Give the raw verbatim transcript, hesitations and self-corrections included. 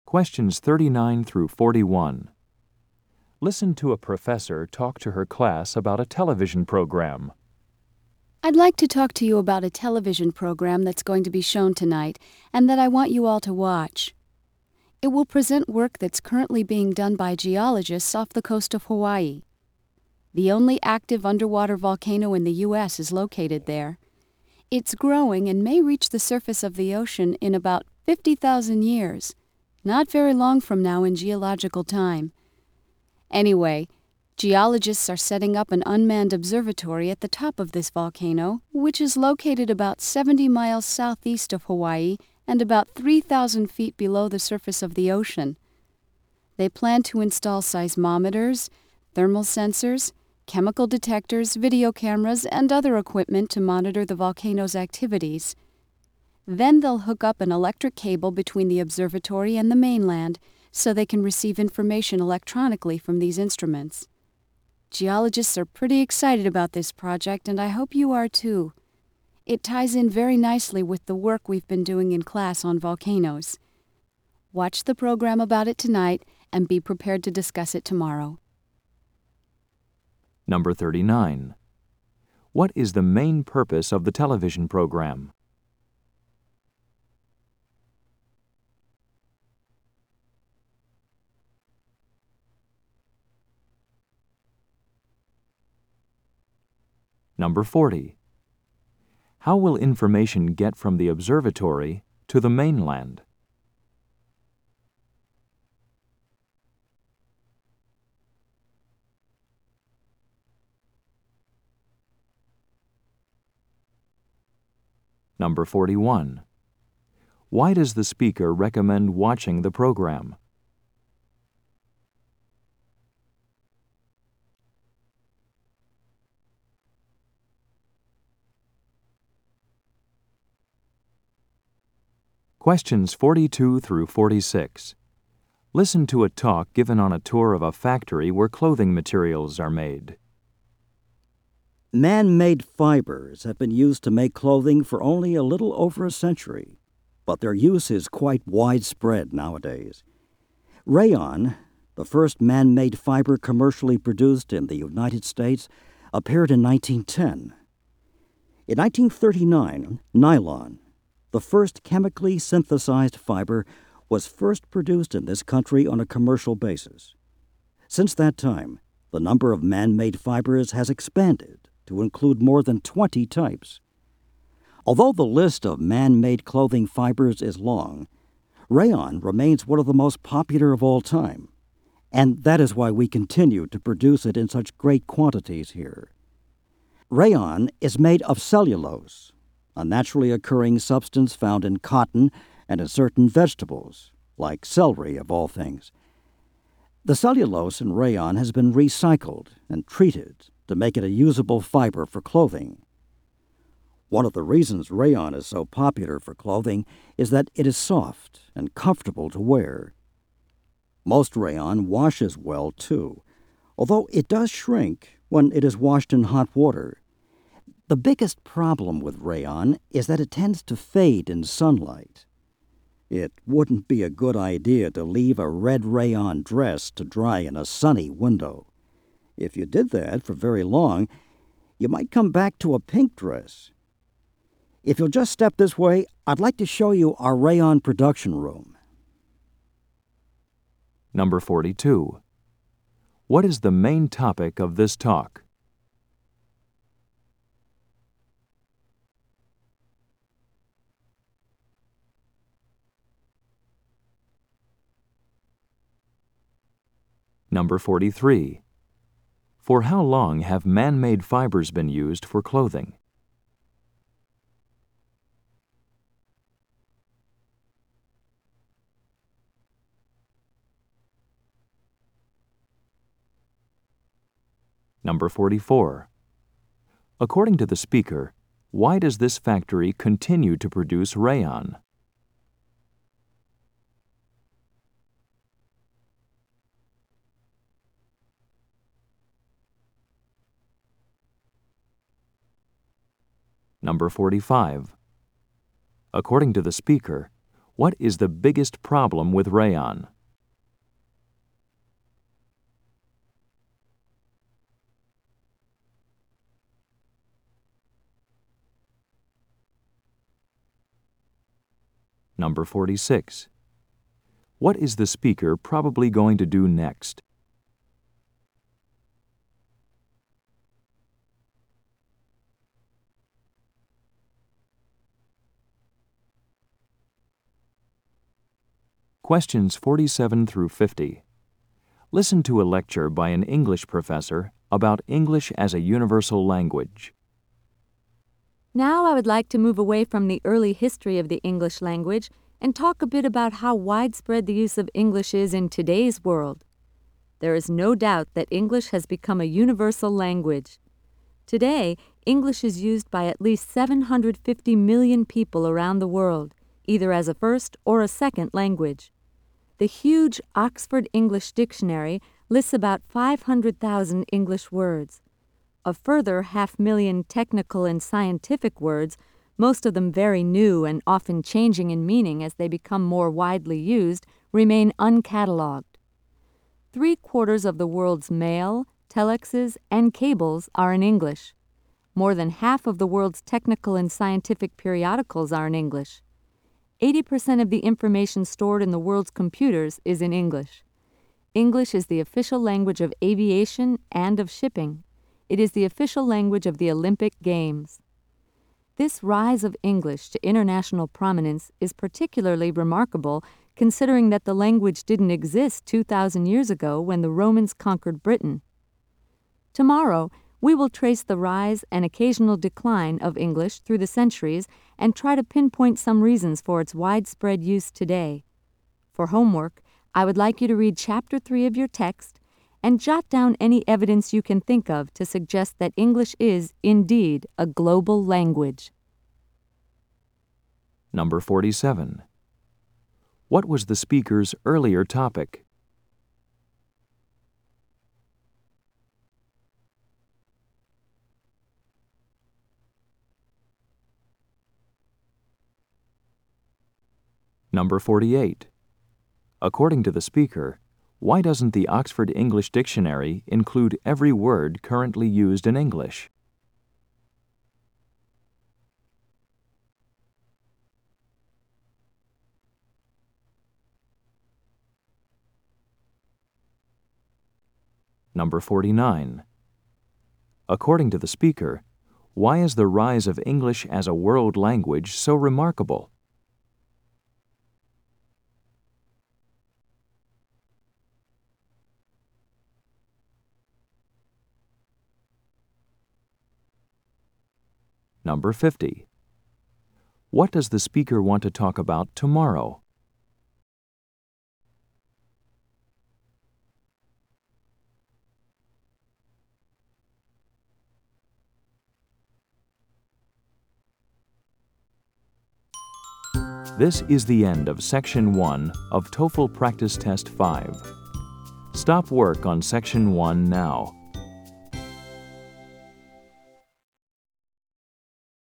Questions thirty-nine through forty-one. Listen to a professor talk to her class about a television program. I'd like to talk to you about a television program that's going to be shown tonight and that I want you all to watch. It will present work that's currently being done by geologists off the coast of Hawaii. The only active underwater volcano in the U S is located there. It's growing and may reach the surface of the ocean in about fifty thousand years, not very long from now in geological time. Anyway, geologists are setting up an unmanned observatory at the top of this volcano, which is located about seventy miles southeast of Hawaii and about three thousand feet below the surface of the ocean. They plan to install seismometers, thermal sensors, chemical detectors, video cameras, and other equipment to monitor the volcano's activities. Then they'll hook up an electric cable between the observatory and the mainland so they can receive information electronically from these instruments. Geologists are pretty excited about this project, and I hope you are too. It ties in very nicely with the work we've been doing in class on volcanoes. Watch the program about it tonight and be prepared to discuss it tomorrow. Number thirty-nine. What is the main purpose of the television program? Number forty. How will information get from the observatory to the mainland? Number forty-one. Why does the speaker recommend watching the program? Questions forty-two through forty-six. Listen to a talk given on a tour of a factory where clothing materials are made. Man-made fibers have been used to make clothing for only a little over a century, but their use is quite widespread nowadays. Rayon, the first man-made fiber commercially produced in the United States, appeared in nineteen ten. In nineteen thirty-nine, nylon, the first chemically synthesized fiber, was first produced in this country on a commercial basis. Since that time, the number of man-made fibers has expanded to include more than twenty types. Although the list of man-made clothing fibers is long, rayon remains one of the most popular of all time, and that is why we continue to produce it in such great quantities here. Rayon is made of cellulose, a naturally occurring substance found in cotton and in certain vegetables, like celery of all things. The cellulose in rayon has been recycled and treated to make it a usable fiber for clothing. One of the reasons rayon is so popular for clothing is that it is soft and comfortable to wear. Most rayon washes well, too, although it does shrink when it is washed in hot water. The biggest problem with rayon is that it tends to fade in sunlight. It wouldn't be a good idea to leave a red rayon dress to dry in a sunny window. If you did that for very long, you might come back to a pink dress. If you'll just step this way, I'd like to show you our rayon production room. Number forty-two. What is the main topic of this talk? Number forty-three. For how long have man-made fibers been used for clothing? Number forty-four. According to the speaker, why does this factory continue to produce rayon? Number forty-five. According to the speaker, What is the biggest problem with rayon? Number forty-six. What is the speaker probably going to do next? Questions forty-seven through fifty. Listen to a lecture by an English professor about English as a universal language. Now I would like to move away from the early history of the English language and talk a bit about how widespread the use of English is in today's world. There is no doubt that English has become a universal language. Today, English is used by at least seven hundred fifty million people around the world, either as a first or a second language. The huge Oxford English Dictionary lists about five hundred thousand English words. A further half million technical and scientific words, most of them very new and often changing in meaning as they become more widely used, remain uncatalogued. Three quarters of the world's mail, telexes, and cables are in English. More than half of the world's technical and scientific periodicals are in English. eighty percent of the information stored in the world's computers is in English. English is the official language of aviation and of shipping. It is the official language of the Olympic Games. This rise of English to international prominence is particularly remarkable considering that the language didn't exist two thousand years ago when the Romans conquered Britain. Tomorrow, we will trace the rise and occasional decline of English through the centuries and try to pinpoint some reasons for its widespread use today. For homework, I would like you to read Chapter three of your text and jot down any evidence you can think of to suggest that English is, indeed, a global language. Number forty-seven. What was the speaker's earlier topic? Number forty-eight. According to the speaker, why doesn't the Oxford English Dictionary include every word currently used in English? Number forty-nine. According to the speaker, why is the rise of English as a world language so remarkable? Number fifty. What does the speaker want to talk about tomorrow? This is the end of Section one of TOEFL Practice Test five. Stop work on Section one now.